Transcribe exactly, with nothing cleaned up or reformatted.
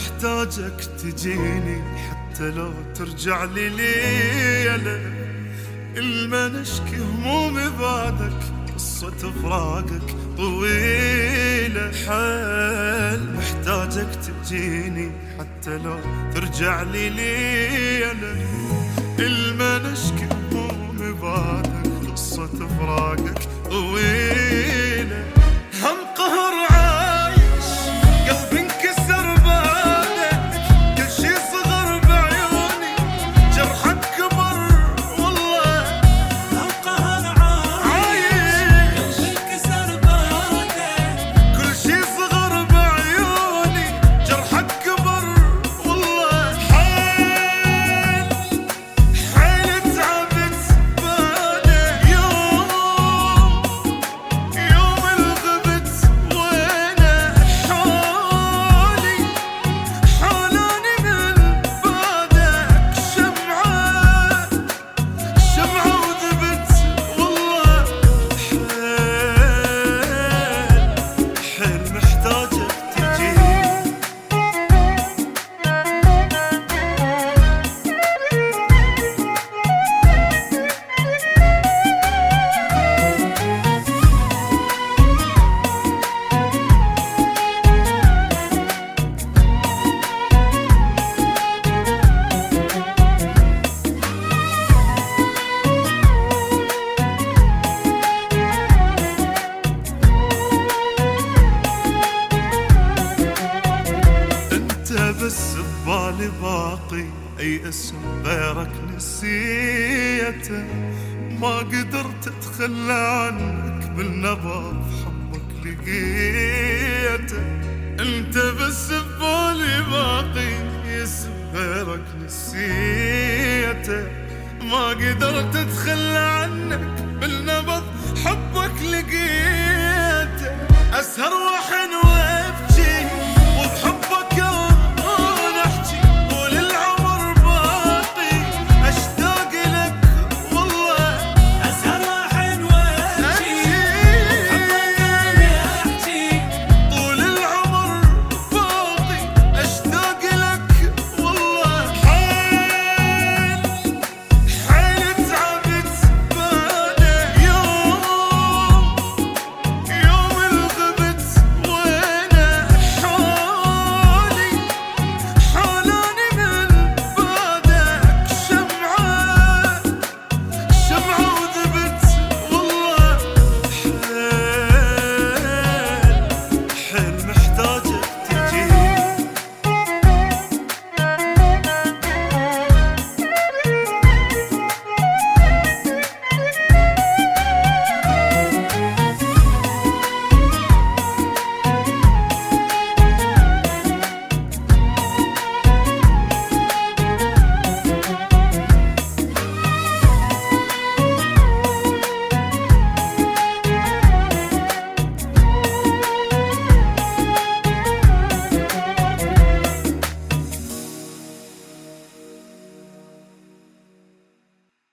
محتاجك تجيني حتى لو ترجع لي ليلة. الما نشكي همومي بعدك، قصة فراقك طويلة. حال محتاجك تجيني حتى لو ترجع لي ليلة. الما نشكي همومي بعدك، قصة فراقك طويلة. هم قهر عايش قلبي انكسر بعدك، كل شي صغر بعيوني جرحك كبر والله. هم قهر عايش قلبي انكسر بعدك، كل شي صغر بعيوني جرحك كبر والله. حيل حيل تعبت بعدك، يوم يوم الغبت وينه حولي حولاني من بعدك. شمعة شمعة وذبت والله. حيل حيل محتاجك تجيني. انت بس ببالي باقي، اي اسم غيرك نسيته. ما قدرت اتخلى عنك، بالنبض حبك لقيته. انت بس ببالي باقي، اسم غيرك نسيته. ما قدرت اتخلى عنك،